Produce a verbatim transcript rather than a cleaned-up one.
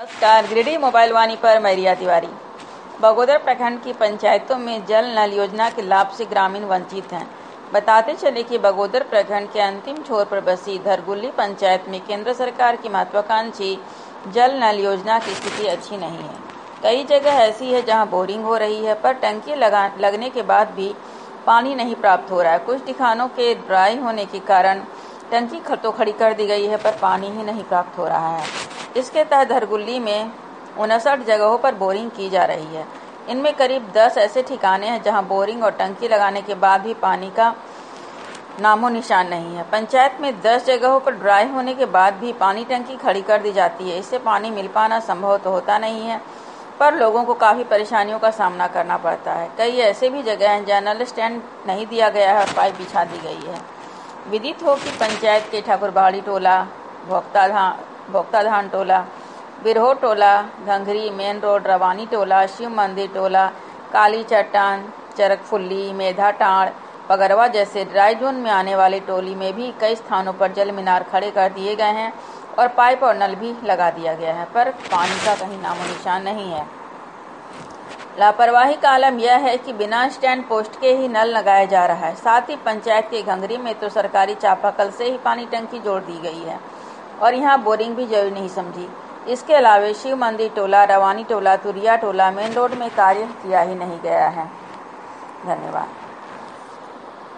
नमस्कार, गिरिडीह मोबाइल वाणी पर मैं रिया तिवारी। बगोदर प्रखंड की पंचायतों में जल नल योजना के लाभ से ग्रामीण वंचित हैं। बताते चले कि बगोदर प्रखंड के अंतिम छोर पर बसी धरगुल्ली पंचायत में केंद्र सरकार की महत्वाकांक्षी जल नल योजना की स्थिति अच्छी नहीं है। कई जगह ऐसी है जहां बोरिंग हो रही है, पर टंकी लगा लगने के बाद भी पानी नहीं प्राप्त हो रहा है। कुछ ठिकानों के ड्राई होने के कारण टंकी तो खड़ी कर दी गई है, पर पानी ही नहीं प्राप्त हो रहा है। इसके तहत धरगुल्ली में उनसठ जगहों पर बोरिंग की जा रही है। इनमें करीब दस ऐसे ठिकाने हैं जहां बोरिंग और टंकी लगाने के बाद भी पानी का नामो निशान नहीं है। पंचायत में दस जगहों पर ड्राई होने के बाद भी पानी टंकी खड़ी कर दी जाती है। इससे पानी मिल पाना संभव तो होता नहीं है, पर लोगों को काफ़ी परेशानियों का सामना करना पड़ता है। कई ऐसे भी जगह हैं जहाँ नल स्टैंड नहीं दिया गया है और पाइप बिछा दी गई है। विदित हो कि पंचायत के ठाकुरबाड़ी टोला, भोक्ताधान भोक्ताधान टोला, बिरहो टोला, घंघरी मेन रोड, रवानी टोला, शिव मंदिर टोला, काली चट्टान, चरकफुल्ली, मेधा टाड़, पगरवा जैसे ड्राई जोन में आने वाली टोली में भी कई स्थानों पर जल मीनार खड़े कर दिए गए हैं और पाइप और नल भी लगा दिया गया है, पर पानी का कहीं नामो निशान नहीं है। लापरवाही का आलम यह है कि बिना स्टैंड पोस्ट के ही नल लगाया जा रहा है। साथ ही पंचायत के घंघरी में तो सरकारी चापाकल से ही पानी टंकी जोड़ दी गई है और यहाँ बोरिंग भी जरूरी नहीं समझी। इसके अलावा शिव मंदिर टोला, रवानी टोला, तुरिया टोला, मेन रोड में कार्य किया ही नहीं गया है। धन्यवाद।